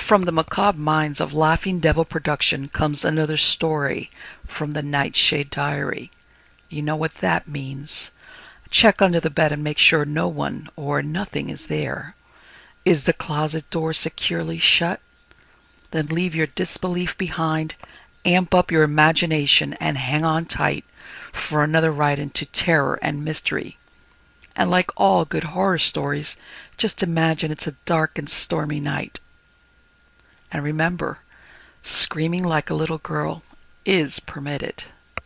From the macabre minds of Laughing Devil Production comes another story from the Nightshade Diary. You know what that means. Check under the bed and make sure no one or nothing is there. Is the closet door securely shut? Then leave your disbelief behind, amp up your imagination, and hang on tight for another ride into terror and mystery. And like all good horror stories, just imagine it's a dark and stormy night. And remember, screaming like a little girl is permitted.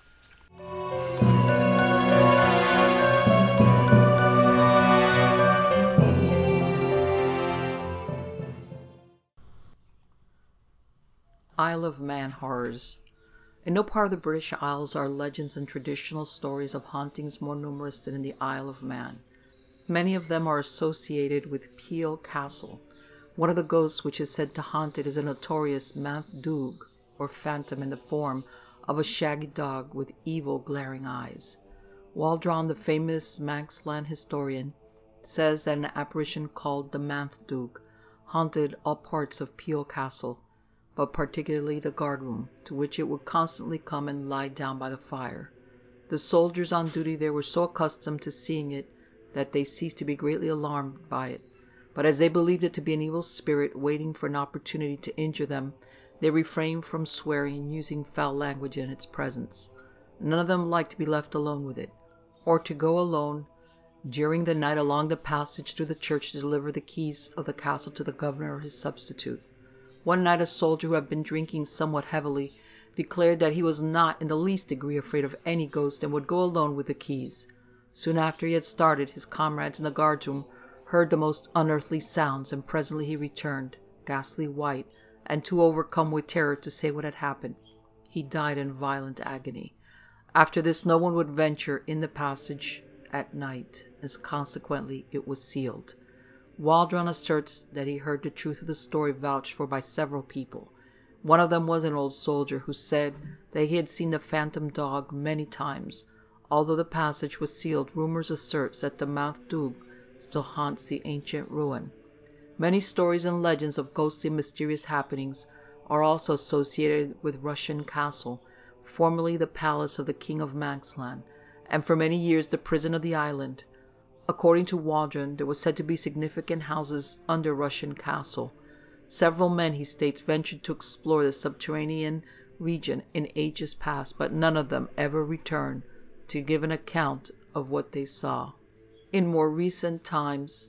Isle of Man horrors. In no part of the British Isles are legends and traditional stories of hauntings more numerous than in the Isle of Man. Many of them are associated with Peel Castle. One of the ghosts which is said to haunt it is a notorious Manth Doog, or phantom in the form of a shaggy dog with evil glaring eyes. Waldron, the famous Manxland historian, says that an apparition called the Manth Doog haunted all parts of Peel Castle, but particularly the guardroom, to which it would constantly come and lie down by the fire. The soldiers on duty there were so accustomed to seeing it that they ceased to be greatly alarmed by it, but as they believed it to be an evil spirit waiting for an opportunity to injure them, they refrained from swearing and using foul language in its presence. None of them liked to be left alone with it, or to go alone during the night along the passage through the church to deliver the keys of the castle to the governor or his substitute. One night a soldier who had been drinking somewhat heavily declared that he was not in the least degree afraid of any ghost and would go alone with the keys. Soon after he had started, his comrades in the guardroom heard the most unearthly sounds, and presently he returned, ghastly white, and too overcome with terror to say what had happened. He died in violent agony. After this no one would venture in the passage at night, as consequently it was sealed. Waldron asserts that he heard the truth of the story vouched for by several people. One of them was an old soldier who said that he had seen the phantom dog many times. Although the passage was sealed, rumors assert that the Manth Doog still haunts the ancient ruin. Many stories and legends of ghostly and mysterious happenings are also associated with Rushen Castle, formerly the palace of the King of Manxland, and for many years the prison of the island. According to Waldron, there were said to be significant houses under Rushen Castle. Several men, he states, ventured to explore the subterranean region in ages past, but none of them ever returned to give an account of what they saw. In more recent times,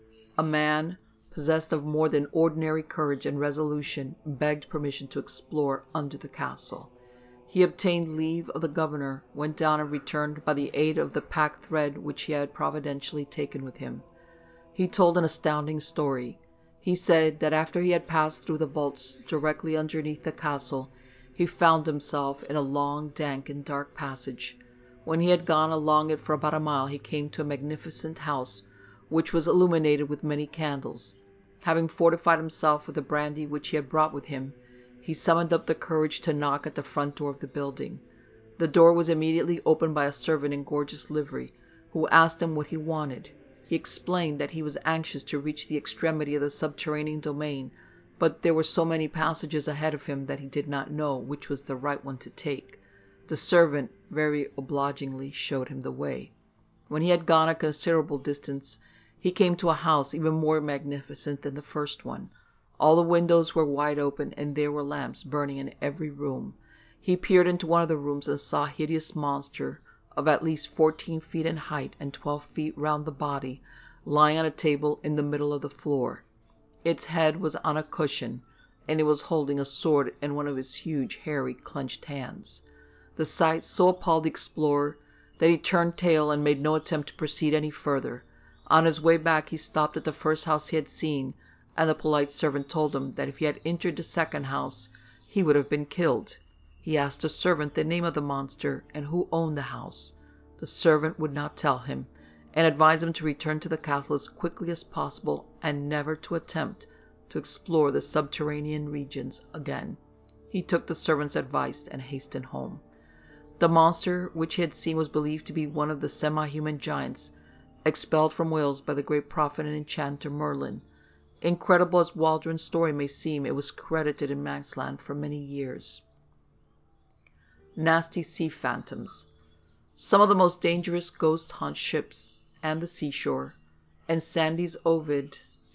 a man possessed of more than ordinary courage and resolution begged permission to explore under the castle. He obtained leave of the governor, went down and returned by the aid of the pack thread which he had providentially taken with him. He told an astounding story. He said that after he had passed through the vaults directly underneath the castle, he found himself in a long, dank, and dark passage. When he had gone along it for about a mile, he came to a magnificent house, which was illuminated with many candles. Having fortified himself with the brandy which he had brought with him, he summoned up the courage to knock at the front door of the building. The door was immediately opened by a servant in gorgeous livery, who asked him what he wanted. He explained that he was anxious to reach the extremity of the subterranean domain, but there were so many passages ahead of him that he did not know which was the right one to take. The servant very obligingly showed him the way. When he had gone a considerable distance, he came to a house even more magnificent than the first one. All the windows were wide open, and there were lamps burning in every room. He peered into one of the rooms and saw a hideous monster of at least 14 feet in height and 12 feet round the body, lying on a table in the middle of the floor. Its head was on a cushion, and it was holding a sword in one of its huge, hairy, clenched hands. The sight so appalled the explorer that he turned tail and made no attempt to proceed any further. On his way back he stopped at the first house he had seen, and the polite servant told him that if he had entered the second house, he would have been killed. He asked the servant the name of the monster and who owned the house. The servant would not tell him, and advised him to return to the castle as quickly as possible and never to attempt to explore the subterranean regions again. He took the servant's advice and hastened home. The monster which he had seen was believed to be one of the semi-human giants expelled from Wales by the great prophet and enchanter Merlin. Incredible as Waldron's story may seem, it was credited in Manxland for many years. Nasty Sea Phantoms. Some of the most dangerous ghosts haunt ships and the seashore. In Sandys Ovid,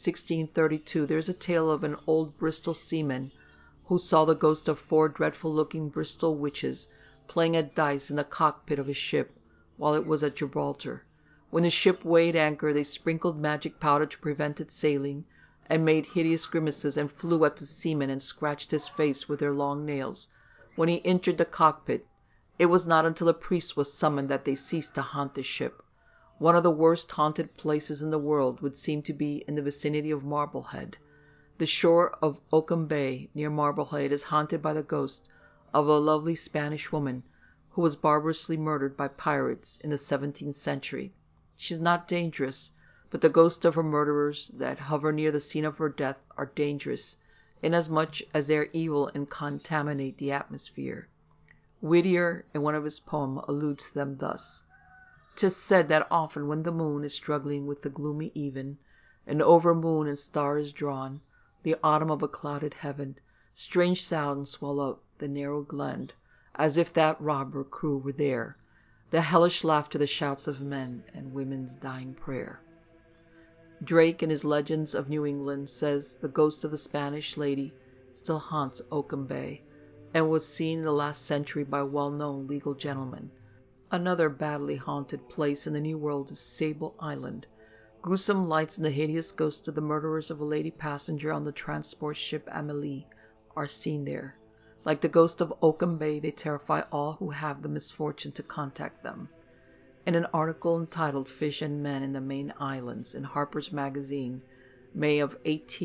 1632, there is a tale of an old Bristol seaman who saw the ghost of 4 dreadful-looking Bristol witches playing at dice in the cockpit of his ship while it was at Gibraltar. When the ship weighed anchor, they sprinkled magic powder to prevent its sailing, and made hideous grimaces, and flew at the seaman and scratched his face with their long nails. When he entered the cockpit, it was not until a priest was summoned that they ceased to haunt the ship. One of the worst haunted places in the world would seem to be in the vicinity of Marblehead. The shore of Oakham Bay, near Marblehead, is haunted by the ghost of a lovely Spanish woman who was barbarously murdered by pirates in the 17th century. She is not dangerous, but the ghosts of her murderers that hover near the scene of her death are dangerous, inasmuch as they are evil and contaminate the atmosphere. Whittier, in one of his poems, alludes to them thus: "'Tis said that often when the moon is struggling with the gloomy even, and over moon and star is drawn the autumn of a clouded heaven, strange sounds swell up the narrow glen, as if that robber crew were there, the hellish laughter, the shouts of men, and women's dying prayer." Drake, in his Legends of New England, says the ghost of the Spanish lady still haunts Oakham Bay, and was seen in the last century by well-known legal gentlemen. Another badly haunted place in the New World is Sable Island. Gruesome lights and the hideous ghosts of the murderers of a lady passenger on the transport ship Amelie are seen there. Like the ghost of Oakham Bay, they terrify all who have the misfortune to contact them. In an article entitled "Fish and Men in the Main Islands" in Harper's Magazine, May of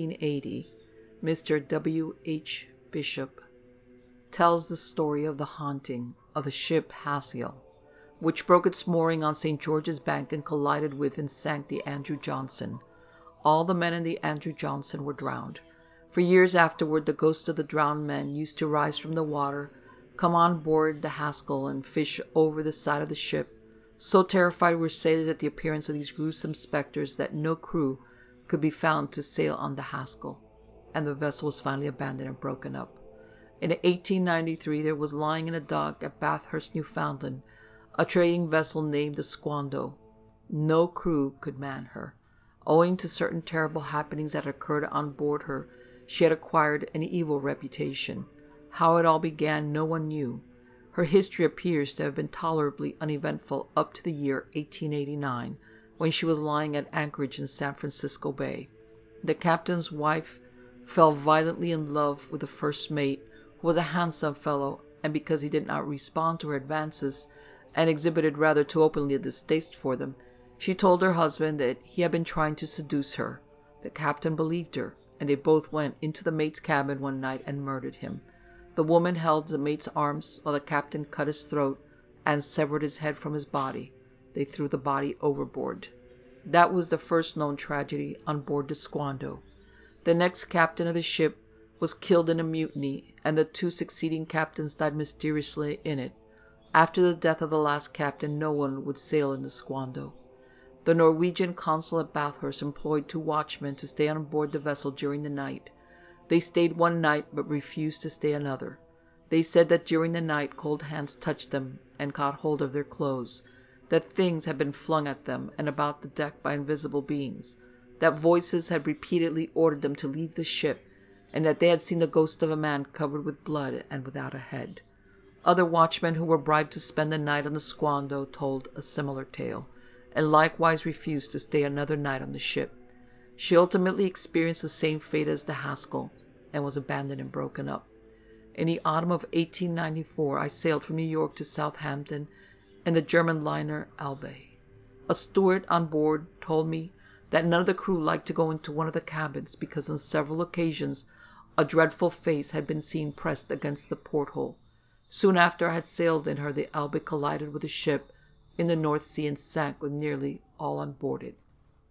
1880, Mr. W. H. Bishop tells the story of the haunting of the ship Hassel, which broke its mooring on St. George's Bank and collided with and sank the Andrew Johnson. All the men in the Andrew Johnson were drowned. For years afterward, the ghosts of the drowned men used to rise from the water, come on board the Haskell, and fish over the side of the ship. So terrified were sailors at the appearance of these gruesome specters that no crew could be found to sail on the Haskell, and the vessel was finally abandoned and broken up. In 1893, there was lying in a dock at Bathurst, Newfoundland, a trading vessel named the Squando. No crew could man her. Owing to certain terrible happenings that occurred on board her, she had acquired an evil reputation. How it all began, no one knew. Her history appears to have been tolerably uneventful up to the year 1889, when she was lying at anchorage in San Francisco Bay. The captain's wife fell violently in love with the first mate, who was a handsome fellow, and because he did not respond to her advances, and exhibited rather too openly a distaste for them, she told her husband that he had been trying to seduce her. The captain believed her, and they both went into the mate's cabin one night and murdered him. The woman held the mate's arms while the captain cut his throat and severed his head from his body. They threw the body overboard. That was the first known tragedy on board the Squando. The next captain of the ship was killed in a mutiny, and the 2 succeeding captains died mysteriously in it. After the death of the last captain, no one would sail in the Squando. The Norwegian consul at Bathurst employed 2 watchmen to stay on board the vessel during the night. They stayed one night, but refused to stay another. They said that during the night cold hands touched them and caught hold of their clothes, that things had been flung at them and about the deck by invisible beings, that voices had repeatedly ordered them to leave the ship, and that they had seen the ghost of a man covered with blood and without a head. Other watchmen who were bribed to spend the night on the Squando told a similar tale, and likewise refused to stay another night on the ship. She ultimately experienced the same fate as the Haskell, and was abandoned and broken up. In the autumn of 1894, I sailed from New York to Southampton in the German liner Elbe. A steward on board told me that none of the crew liked to go into one of the cabins, because on several occasions a dreadful face had been seen pressed against the porthole. Soon after I had sailed in her, the Elbe collided with a ship in the North Sea and sank with nearly all on board it.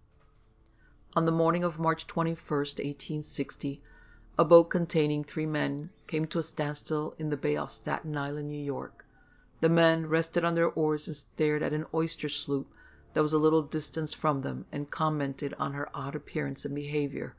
On the morning of March 21st, 1860, a boat containing 3 men came to a standstill in the bay off Staten Island, New York. The men rested on their oars and stared at an oyster sloop that was a little distance from them, and commented on her odd appearance and behavior.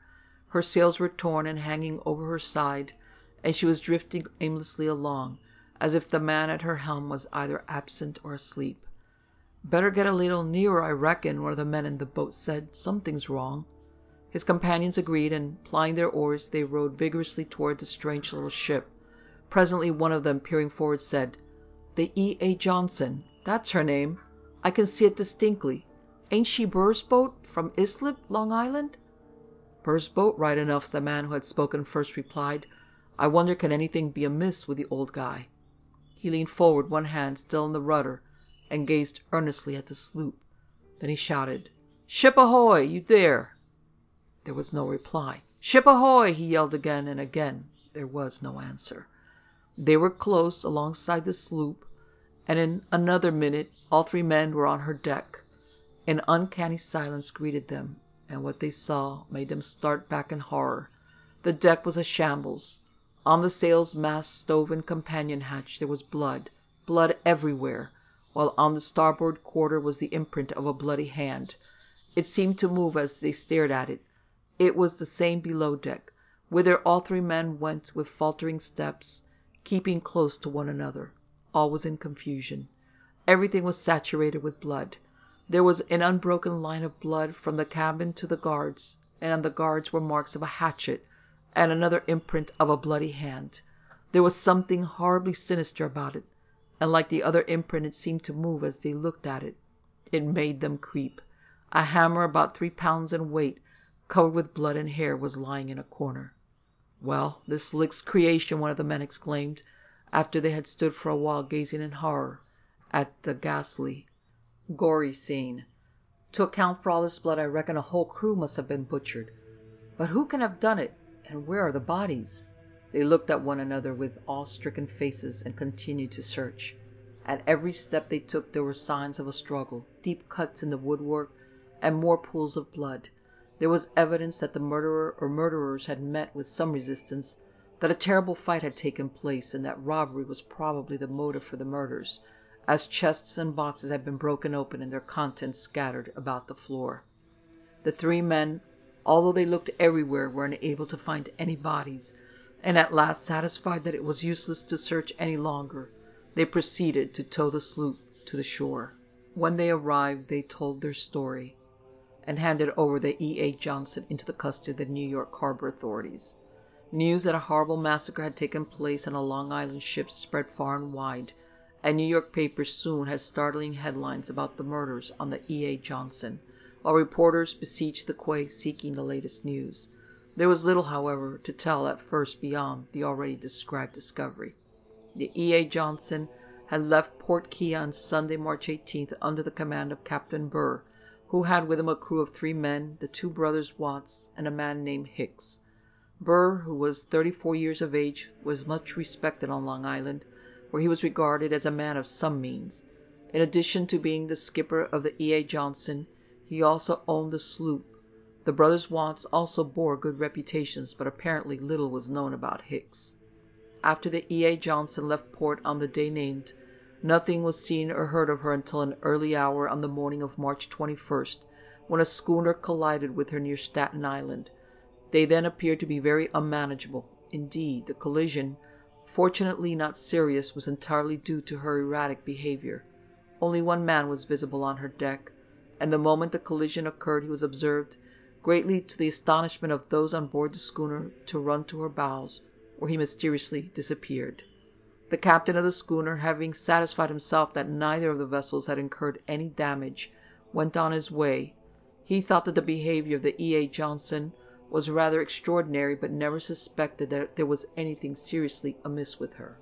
Her sails were torn and hanging over her side, and she was drifting aimlessly along, as if the man at her helm was either absent or asleep. "Better get a little nearer, I reckon," one of the men in the boat said. "Something's wrong." His companions agreed, and plying their oars, they rowed vigorously toward the strange little ship. Presently one of them, peering forward, said, "The E.A. Johnson. That's her name. I can see it distinctly. Ain't she Burr's boat from Islip, Long Island?" "Burr's boat, right enough," the man who had spoken first replied. "I wonder can anything be amiss with the old guy?" He leaned forward, one hand still on the rudder, and gazed earnestly at the sloop. Then he shouted, "Ship ahoy, you there!" There was no reply. "Ship ahoy!" he yelled again, and again there was no answer. They were close alongside the sloop, and in another minute all three men were on her deck. An uncanny silence greeted them, and what they saw made them start back in horror. The deck was a shambles. On the sails, mast, stove, and companion hatch there was blood, blood everywhere, while on the starboard quarter was the imprint of a bloody hand. It seemed to move as they stared at it. It was the same below deck, whither all three men went with faltering steps, keeping close to one another. All was in confusion. Everything was saturated with blood. There was an unbroken line of blood from the cabin to the guards, and on the guards were marks of a hatchet, and another imprint of a bloody hand. There was something horribly sinister about it, and like the other imprint it seemed to move as they looked at it. It made them creep. A hammer about 3 pounds in weight, covered with blood and hair, was lying in a corner. "Well, this licks creation," one of the men exclaimed, after they had stood for a while gazing in horror at the ghastly, gory scene. "To account for all this blood, I reckon a whole crew must have been butchered. But who can have done it, and where are the bodies?" They looked at one another with awe-stricken faces and continued to search. At every step they took there were signs of a struggle, deep cuts in the woodwork, and more pools of blood. There was evidence that the murderer or murderers had met with some resistance, that a terrible fight had taken place, and that robbery was probably the motive for the murders, as chests and boxes had been broken open and their contents scattered about the floor. The three men, although they looked everywhere, were unable to find any bodies, and at last, satisfied that it was useless to search any longer, they proceeded to tow the sloop to the shore. When they arrived, they told their story, and handed over the E.A. Johnson into the custody of the New York harbor authorities. News that a horrible massacre had taken place on a Long Island ship spread far and wide, and New York papers soon had startling headlines about the murders on the E.A. Johnson, while reporters besieged the quay seeking the latest news. There was little, however, to tell at first beyond the already described discovery. The E.A. Johnson had left Port Key on Sunday, March 18th, under the command of Captain Burr, who had with him a crew of 3 men, the 2 brothers Watts, and a man named Hicks. Burr, who was 34 years of age, was much respected on Long Island, where he was regarded as a man of some means. In addition to being the skipper of the E.A. Johnson, he also owned the sloop. The brothers Watts also bore good reputations, but apparently little was known about Hicks. After the E.A. Johnson left port on the day named, nothing was seen or heard of her until an early hour on the morning of March 21st, when a schooner collided with her near Staten Island. They then appeared to be very unmanageable. Indeed, the collision, fortunately not serious, was entirely due to her erratic behavior. Only one man was visible on her deck, and the moment the collision occurred he was observed, greatly to the astonishment of those on board the schooner, to run to her bows, where he mysteriously disappeared. The captain of the schooner, having satisfied himself that neither of the vessels had incurred any damage, went on his way. He thought that the behavior of the E.A. Johnson was rather extraordinary, but never suspected that there was anything seriously amiss with her.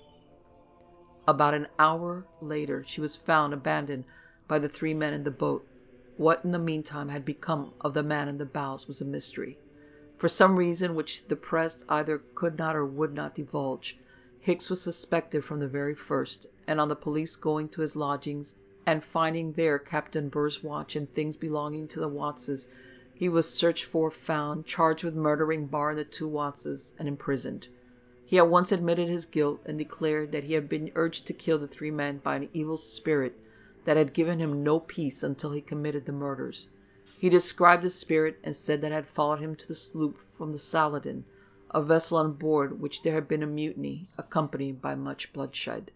About an hour later she was found abandoned by the 3 men in the boat. What in the meantime had become of the man in the bows was a mystery. For some reason which the press either could not or would not divulge, Hicks was suspected from the very first, and on the police going to his lodgings and finding there Captain Burr's watch and things belonging to the Wattses, he was searched for, found, charged with murdering Barr and the 2 Wattses, and imprisoned. He at once admitted his guilt, and declared that he had been urged to kill the 3 men by an evil spirit that had given him no peace until he committed the murders. He described the spirit and said that it had followed him to the sloop from the Saladin, a vessel on board which there had been a mutiny, accompanied by much bloodshed.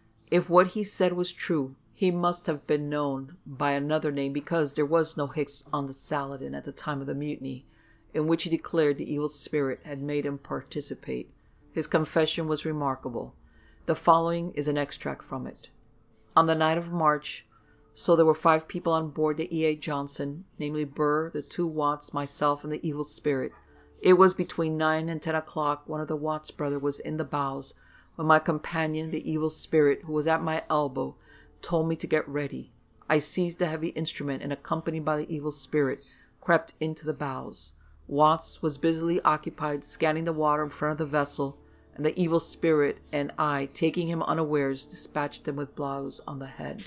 If what he said was true, he must have been known by another name, because there was no Hicks on the Saladin at the time of the mutiny, in which he declared the evil spirit had made him participate. His confession was remarkable. The following is an extract from it. On the night of March, so there were 5 people on board the E.A. Johnson, namely Burr, the 2 Watts, myself, and the evil spirit. It was between 9 and 10 o'clock. One of the Watts brothers was in the bows, when my companion, the evil spirit, who was at my elbow, told me to get ready. I seized the heavy instrument, and accompanied by the evil spirit, crept into the bows. Watts was busily occupied scanning the water in front of the vessel, and the evil spirit and I, taking him unawares, dispatched him with blows on the head.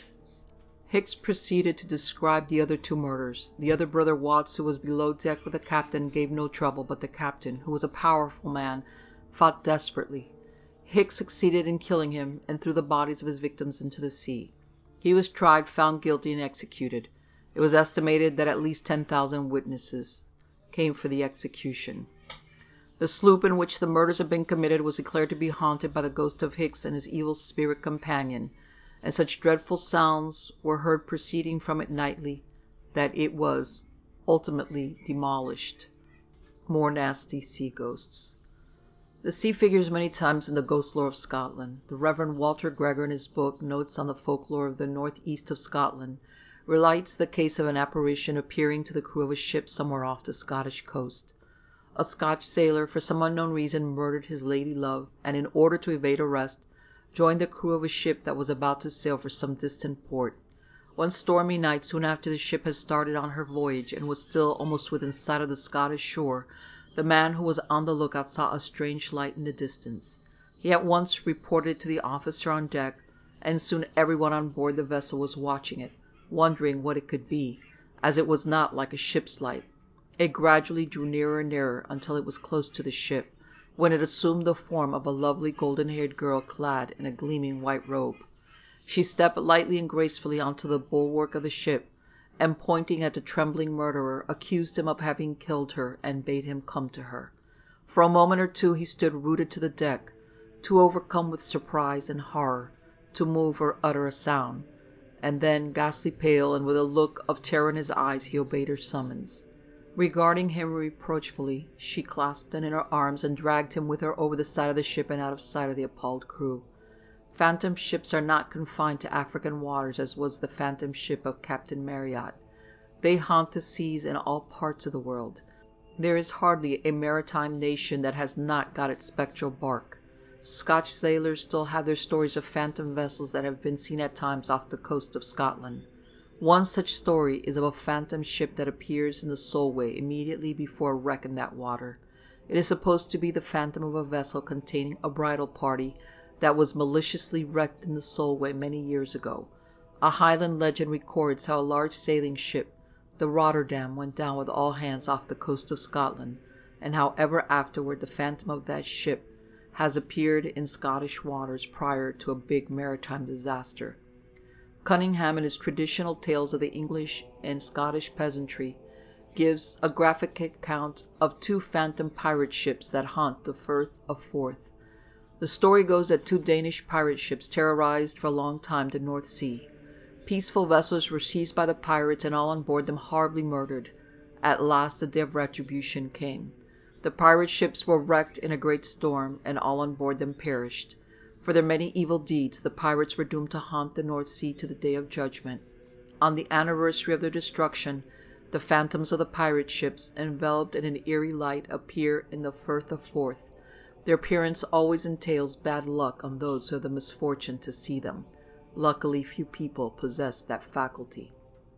Hicks proceeded to describe the other 2 murders. The other brother Watts, who was below deck with the captain, gave no trouble, but the captain, who was a powerful man, fought desperately. Hicks succeeded in killing him and threw the bodies of his victims into the sea. He was tried, found guilty, and executed. It was estimated that at least 10,000 witnesses came for the execution. The sloop in which the murders had been committed was declared to be haunted by the ghost of Hicks and his evil spirit companion, and such dreadful sounds were heard proceeding from it nightly that it was ultimately demolished. More nasty sea ghosts. The sea figures many times in the ghost lore of Scotland. The Reverend Walter Gregor, in his book Notes on the Folklore of the North-East of Scotland, relates the case of an apparition appearing to the crew of a ship somewhere off the Scottish coast. A Scotch sailor, for some unknown reason, murdered his lady love, and in order to evade arrest, joined the crew of a ship that was about to sail for some distant port. One stormy night, soon after the ship had started on her voyage and was still almost within sight of the Scottish shore, the man who was on the lookout saw a strange light in the distance. He at once reported it to the officer on deck, and soon everyone on board the vessel was watching it, wondering what it could be, as it was not like a ship's light. It gradually drew nearer and nearer until it was close to the ship, when it assumed the form of a lovely golden-haired girl clad in a gleaming white robe. She stepped lightly and gracefully onto the bulwark of the ship, and pointing at the trembling murderer, accused him of having killed her and bade him come to her. For a moment or 2 he stood rooted to the deck, too overcome with surprise and horror to move or utter a sound, and then, ghastly pale and with a look of terror in his eyes, he obeyed her summons. Regarding him reproachfully, she clasped him in her arms and dragged him with her over the side of the ship and out of sight of the appalled crew. Phantom ships are not confined to African waters, as was the phantom ship of Captain Marryat. They haunt the seas in all parts of the world. There is hardly a maritime nation that has not got its spectral bark. Scotch sailors still have their stories of phantom vessels that have been seen at times off the coast of Scotland. One such story is of a phantom ship that appears in the Solway immediately before a wreck in that water. It is supposed to be the phantom of a vessel containing a bridal party that was maliciously wrecked in the Solway many years ago. A Highland legend records how a large sailing ship, the Rotterdam, went down with all hands off the coast of Scotland, and how ever afterward the phantom of that ship has appeared in Scottish waters prior to a big maritime disaster. Cunningham, in his Traditional Tales of the English and Scottish Peasantry, gives a graphic account of 2 phantom pirate ships that haunt the Firth of Forth. The story goes that 2 Danish pirate ships terrorized for a long time the North Sea. Peaceful vessels were seized by the pirates and all on board them horribly murdered. At last the day of retribution came. The pirate ships were wrecked in a great storm, and all on board them perished. For their many evil deeds, the pirates were doomed to haunt the North Sea to the day of judgment. On the anniversary of their destruction, the phantoms of the pirate ships, enveloped in an eerie light, appear in the Firth of Forth. Their appearance always entails bad luck on those who have the misfortune to see them. Luckily, few people possess that faculty.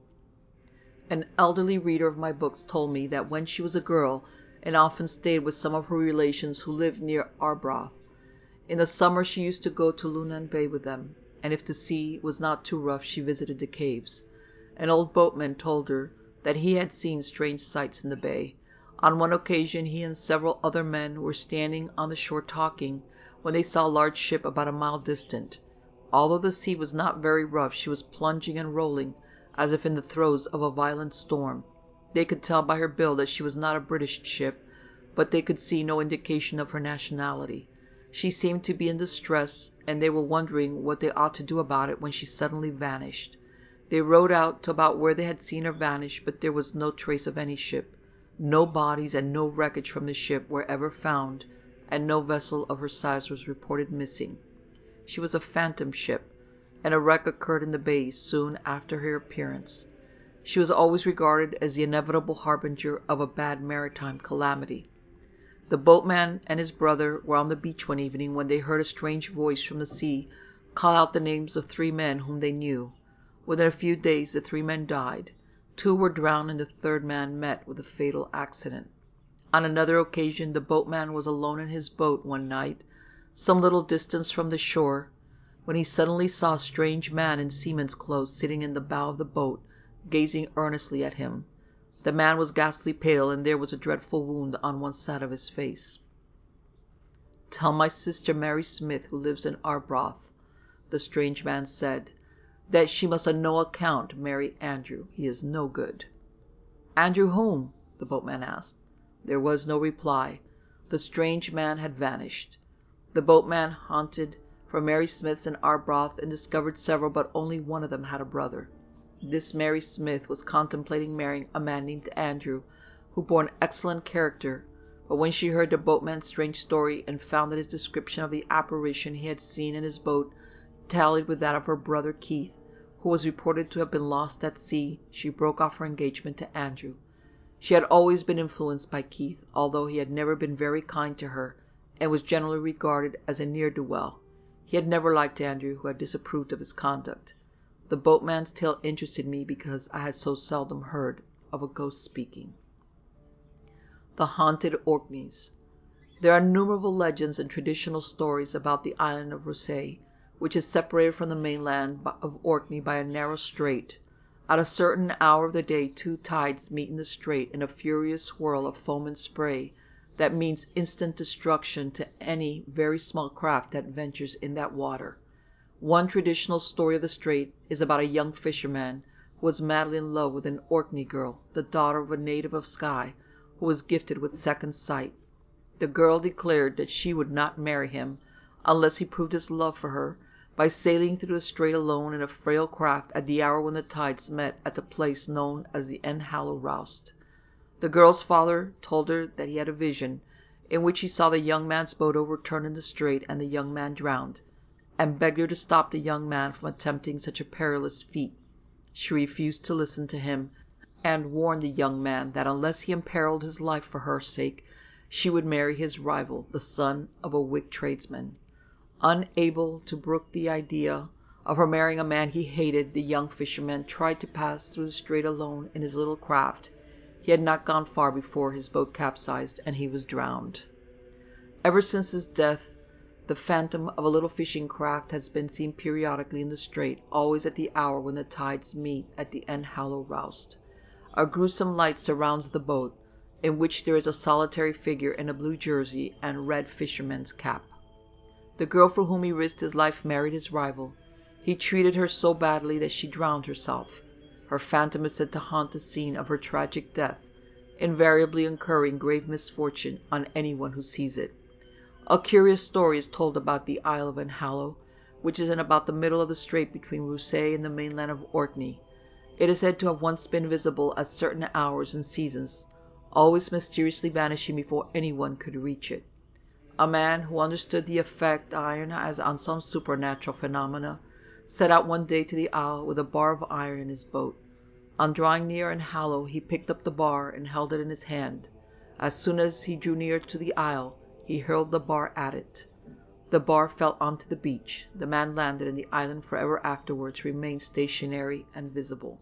An elderly reader of my books told me that when she was a girl, and often stayed with some of her relations who lived near Arbroath, in the summer she used to go to Lunan Bay with them, and if the sea was not too rough she visited the caves. An old boatman told her that he had seen strange sights in the bay. On one occasion he and several other men were standing on the shore talking, when they saw a large ship about a mile distant. Although the sea was not very rough, she was plunging and rolling, as if in the throes of a violent storm. They could tell by her build that she was not a British ship, but they could see no indication of her nationality. She seemed to be in distress, and they were wondering what they ought to do about it when she suddenly vanished. They rowed out to about where they had seen her vanish, but there was no trace of any ship. No bodies and no wreckage from the ship were ever found, and no vessel of her size was reported missing. She was a phantom ship, and a wreck occurred in the bay soon after her appearance. She was always regarded as the inevitable harbinger of a bad maritime calamity. The boatman and his brother were on the beach one evening when they heard a strange voice from the sea call out the names of 3 men whom they knew. Within a few days the 3 men died. 2 were drowned and the 3rd man met with a fatal accident. On another occasion the boatman was alone in his boat one night, some little distance from the shore, when he suddenly saw a strange man in seaman's clothes sitting in the bow of the boat, gazing earnestly at him. The man was ghastly pale, and there was a dreadful wound on one side of his face. "Tell my sister Mary Smith, who lives in Arbroath," the strange man said, "that she must on no account marry Andrew. He is no good." "Andrew whom?" the boatman asked. There was no reply. The strange man had vanished. The boatman hunted for Mary Smiths in Arbroath and discovered several, but only one of them had a brother. This Mary Smith was contemplating marrying a man named Andrew, who bore an excellent character, but when she heard the boatman's strange story and found that his description of the apparition he had seen in his boat tallied with that of her brother Keith, who was reported to have been lost at sea, she broke off her engagement to Andrew. She had always been influenced by Keith, although he had never been very kind to her, and was generally regarded as a ne'er-do-well. He had never liked Andrew, who had disapproved of his conduct. The boatman's tale interested me because I had so seldom heard of a ghost speaking. The Haunted Orkneys. There are innumerable legends and traditional stories about the island of Rousay, which is separated from the mainland of Orkney by a narrow strait. At a certain hour of the day 2 tides meet in the strait in a furious whirl of foam and spray that means instant destruction to any very small craft that ventures in that water. One traditional story of the strait is about a young fisherman who was madly in love with an Orkney girl, the daughter of a native of Skye, who was gifted with second sight. The girl declared that she would not marry him unless he proved his love for her by sailing through the strait alone in a frail craft at the hour when the tides met at the place known as the Enhallow Roust. The girl's father told her that he had a vision, in which he saw the young man's boat overturned in the strait and the young man drowned, and begged her to stop the young man from attempting such a perilous feat. She refused to listen to him, and warned the young man that unless he imperiled his life for her sake, she would marry his rival, the son of a Whig tradesman. Unable to brook the idea of her marrying a man he hated, the young fisherman tried to pass through the strait alone in his little craft. He had not gone far before his boat capsized, and he was drowned. Ever since his death, the phantom of a little fishing craft has been seen periodically in the strait, always at the hour when the tides meet at the Enhallow Roust. A gruesome light surrounds the boat, in which there is a solitary figure in a blue jersey and red fisherman's cap. The girl for whom he risked his life married his rival. He treated her so badly that she drowned herself. Her phantom is said to haunt the scene of her tragic death, invariably incurring grave misfortune on anyone who sees it. A curious story is told about the Isle of Enhallow, which is in about the middle of the strait between Rousay and the mainland of Orkney. It is said to have once been visible at certain hours and seasons, always mysteriously vanishing before anyone could reach it. A man who understood the effect iron has on some supernatural phenomena set out one day to the isle with a bar of iron in his boat. On drawing near Enhallow, he picked up the bar and held it in his hand. As soon as he drew near to the isle, he hurled the bar at it. The bar fell onto the beach. The man landed, and the island forever afterwards remained stationary and visible.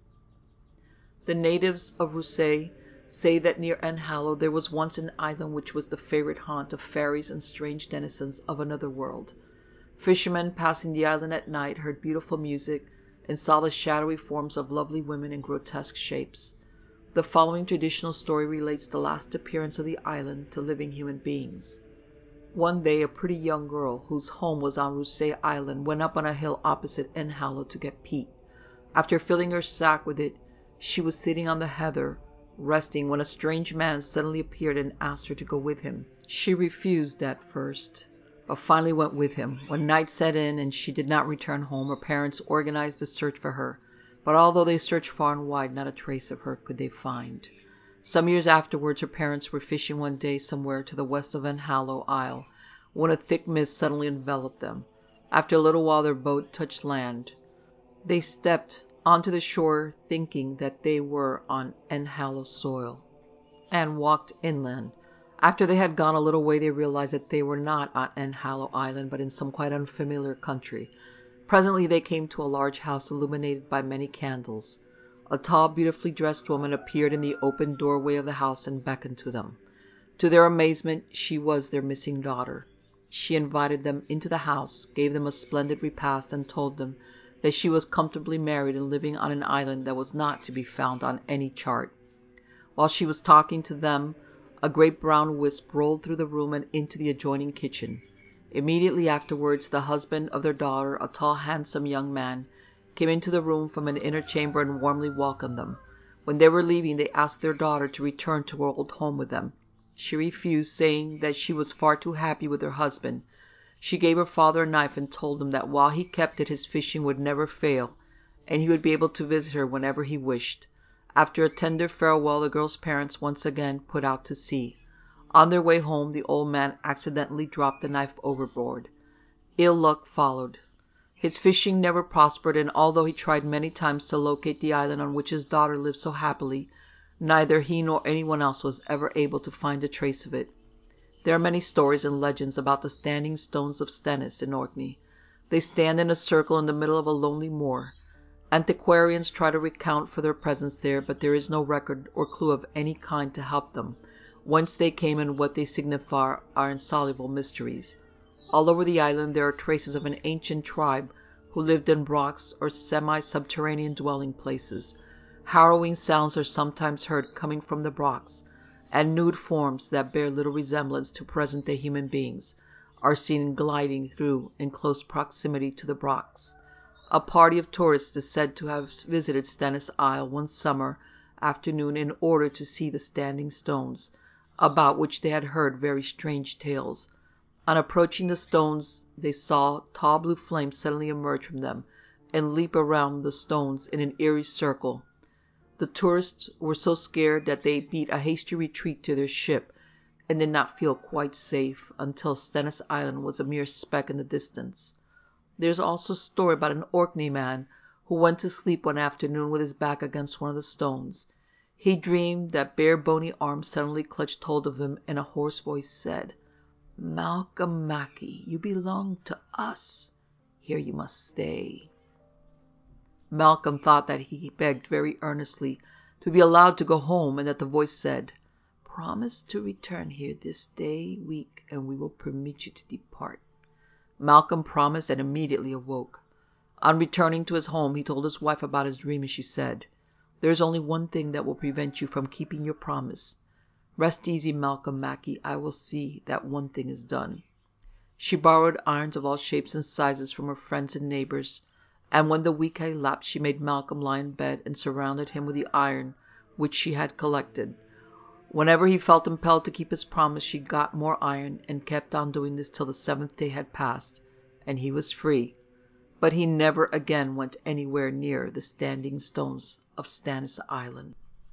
The natives of Rousay say that near Enhallow there was once an island which was the favorite haunt of fairies and strange denizens of another world. Fishermen passing the island at night heard beautiful music and saw the shadowy forms of lovely women in grotesque shapes. The following traditional story relates the last appearance of the island to living human beings. One day a pretty young girl, whose home was on Rousay Island, went up on a hill opposite Enhallow to get peat. After filling her sack with it, she was sitting on the heather resting, when a strange man suddenly appeared and asked her to go with him. She refused at first, but finally went with him. When night set in and she did not return home, her parents organized a search for her, but although they searched far and wide, not a trace of her could they find. Some years afterwards, her parents were fishing one day somewhere to the west of Enhallow Isle, when a thick mist suddenly enveloped them. After a little while their boat touched land. They stepped onto the shore thinking that they were on Enhallow soil, and walked inland. After they had gone a little way, they realized that they were not on Enhallow Island, but in some quite unfamiliar country. Presently they came to a large house illuminated by many candles. A tall, beautifully dressed woman appeared in the open doorway of the house and beckoned to them. To their amazement, she was their missing daughter. She invited them into the house, gave them a splendid repast, and told them that she was comfortably married and living on an island that was not to be found on any chart. While she was talking to them, a great brown wisp rolled through the room and into the adjoining kitchen. Immediately afterwards, the husband of their daughter, a tall, handsome young man, came into the room from an inner chamber and warmly welcomed them. When they were leaving, they asked their daughter to return to her old home with them. She refused, saying that she was far too happy with her husband. She gave her father a knife and told him that while he kept it, his fishing would never fail, and he would be able to visit her whenever he wished. After a tender farewell, the girl's parents once again put out to sea. On their way home, the old man accidentally dropped the knife overboard. Ill luck followed. His fishing never prospered, and although he tried many times to locate the island on which his daughter lived so happily, neither he nor anyone else was ever able to find a trace of it. There are many stories and legends about the standing stones of Stennis in Orkney. They stand in a circle in the middle of a lonely moor. Antiquarians try to recount for their presence there, but there is no record or clue of any kind to help them. Whence they came and what they signify are insoluble mysteries. All over the island there are traces of an ancient tribe who lived in rocks or semi-subterranean dwelling places. Harrowing sounds are sometimes heard coming from the rocks, and nude forms that bear little resemblance to present-day human beings are seen gliding through in close proximity to the rocks. A party of tourists is said to have visited Stennis Isle one summer afternoon in order to see the standing stones, about which they had heard very strange tales. On approaching the stones, they saw tall blue flames suddenly emerge from them and leap around the stones in an eerie circle. The tourists were so scared that they beat a hasty retreat to their ship and did not feel quite safe until Stennis Island was a mere speck in the distance. There is also a story about an Orkney man who went to sleep one afternoon with his back against one of the stones. He dreamed that bare bony arms suddenly clutched hold of him and a hoarse voice said, "Malcolm Mackie, you belong to us. Here you must stay." Malcolm thought that he begged very earnestly to be allowed to go home, and that the voice said, "Promise to return here this day week, and we will permit you to depart." Malcolm promised and immediately awoke. On returning to his home, he told his wife about his dream, and she said, "There is only one thing that will prevent you from keeping your promise. Rest easy, Malcolm Mackie. I will see that one thing is done." She borrowed irons of all shapes and sizes from her friends and neighbors, and when the week had elapsed, she made Malcolm lie in bed and surrounded him with the iron which she had collected. Whenever he felt impelled to keep his promise, she got more iron, and kept on doing this till the 7th day had passed, and he was free. But he never again went anywhere near the standing stones of Stennis Island.